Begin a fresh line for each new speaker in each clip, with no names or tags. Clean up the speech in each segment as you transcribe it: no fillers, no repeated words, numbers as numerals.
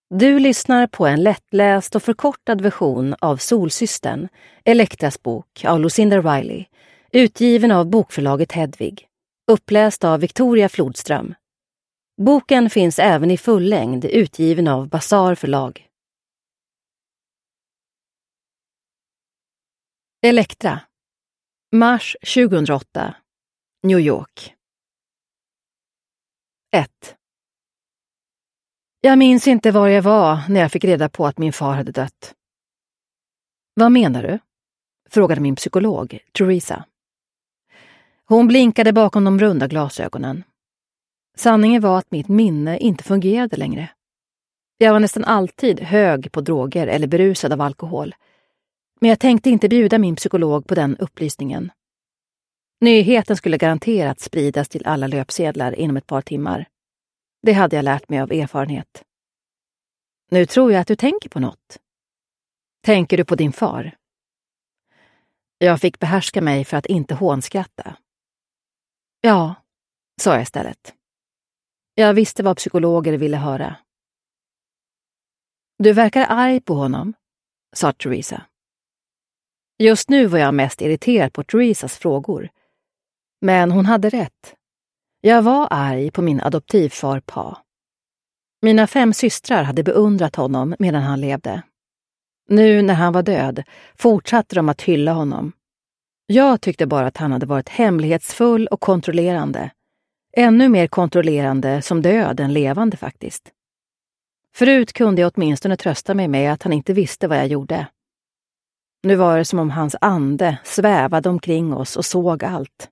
Du lyssnar på en lättläst och förkortad version av Solsystern, Elektras bok av Lucinda Riley, utgiven av bokförlaget Hedvig, uppläst av Victoria Flodström. Boken finns även i fullängd, utgiven av Bazar förlag. Elektra. Mars 2008. New York. 1. Jag minns inte var jag var när jag fick reda på att min far hade dött. Vad menar du? Frågade min psykolog, Theresa. Hon blinkade bakom de runda glasögonen. Sanningen var att mitt minne inte fungerade längre. Jag var nästan alltid hög på droger eller berusad av alkohol. Men jag tänkte inte bjuda min psykolog på den upplysningen. Nyheten skulle garanterat spridas till alla löpsedlar inom ett par timmar. Det hade jag lärt mig av erfarenhet. Nu tror jag att du tänker på något. Tänker du på din far? Jag fick behärska mig för att inte hånskratta. Ja, sa jag istället. Jag visste vad psykologer ville höra. Du verkar arg på honom, sa Theresa. Just nu var jag mest irriterad på Theresas frågor. Men hon hade rätt. Jag var arg på min adoptivfar Pa. Mina 5 systrar hade beundrat honom medan han levde. Nu när han var död fortsatte de att hylla honom. Jag tyckte bara att han hade varit hemlighetsfull och kontrollerande. Ännu mer kontrollerande som död än levande faktiskt. Förut kunde jag åtminstone trösta mig med att han inte visste vad jag gjorde. Nu var det som om hans ande svävade omkring oss och såg allt.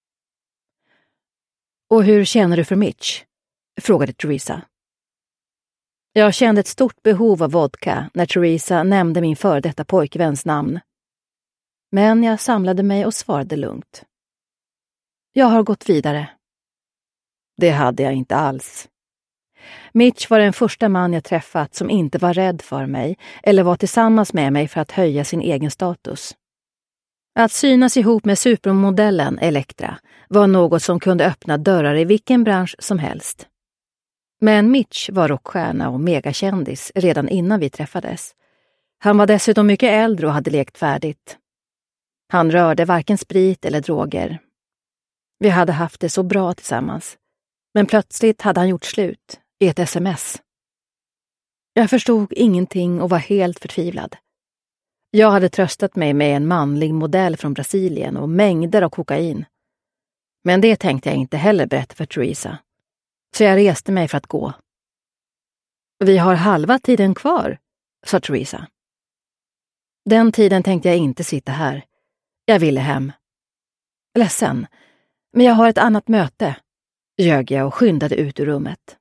Och hur känner du för Mitch? Frågade Theresa. Jag kände ett stort behov av vodka när Theresa nämnde min före detta pojkväns namn. Men jag samlade mig och svarade lugnt. Jag har gått vidare. Det hade jag inte alls. Mitch var den första man jag träffat som inte var rädd för mig eller var tillsammans med mig för att höja sin egen status. Att synas ihop med supermodellen Elektra var något som kunde öppna dörrar i vilken bransch som helst. Men Mitch var rockstjärna och megakändis redan innan vi träffades. Han var dessutom mycket äldre och hade lekt färdigt. Han rörde varken sprit eller droger. Vi hade haft det så bra tillsammans. Men plötsligt hade han gjort slut i ett sms. Jag förstod ingenting och var helt förtvivlad. Jag hade tröstat mig med en manlig modell från Brasilien och mängder av kokain. Men det tänkte jag inte heller berätta för Theresa. Så jag reste mig för att gå. Vi har halva tiden kvar, sa Theresa. Den tiden tänkte jag inte sitta här. Jag ville hem. Ledsen, men jag har ett annat möte, ljög jag och skyndade ut ur rummet.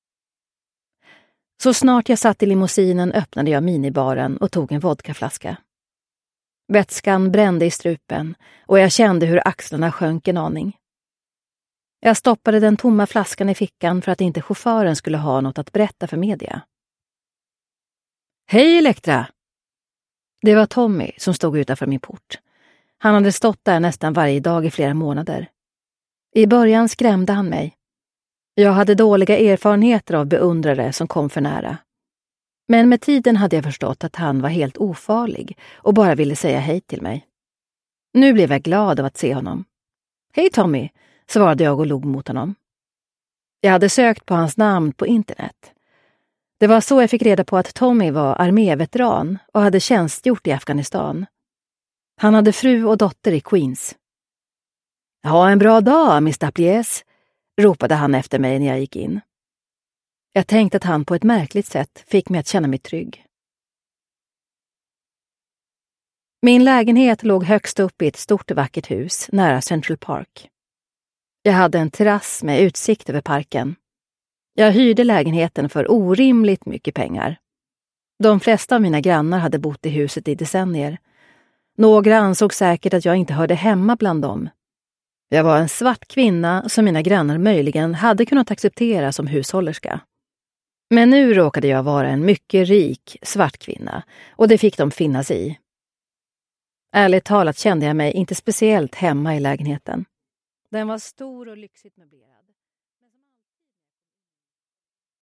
Så snart jag satt i limousinen öppnade jag minibaren och tog en vodkaflaska. Vätskan brände i strupen och jag kände hur axlarna sjönk en aning. Jag stoppade den tomma flaskan i fickan för att inte chauffören skulle ha något att berätta för media. Hej Elektra! Det var Tommy som stod utanför min port. Han hade stått där nästan varje dag i flera månader. I början skrämde han mig. Jag hade dåliga erfarenheter av beundrare som kom för nära. Men med tiden hade jag förstått att han var helt ofarlig och bara ville säga hej till mig. Nu blev jag glad av att se honom. Hej Tommy, svarade jag och log mot honom. Jag hade sökt på hans namn på internet. Det var så jag fick reda på att Tommy var arméveteran och hade tjänstgjort i Afghanistan. Han hade fru och dotter i Queens. Ha en bra dag, Mr. Plies, ropade han efter mig när jag gick in. Jag tänkte att han på ett märkligt sätt fick mig att känna mig trygg. Min lägenhet låg högst upp i ett stort vackert hus nära Central Park. Jag hade en terrass med utsikt över parken. Jag hyrde lägenheten för orimligt mycket pengar. De flesta av mina grannar hade bott i huset i decennier. Några ansåg säkert att jag inte hörde hemma bland dem. Jag var en svart kvinna som mina grannar möjligen hade kunnat acceptera som hushållerska. Men nu råkade jag vara en mycket rik svart kvinna och det fick de finna sig i. Ärligt talat kände jag mig inte speciellt hemma i lägenheten. Den var stor och lyxigt möblerad.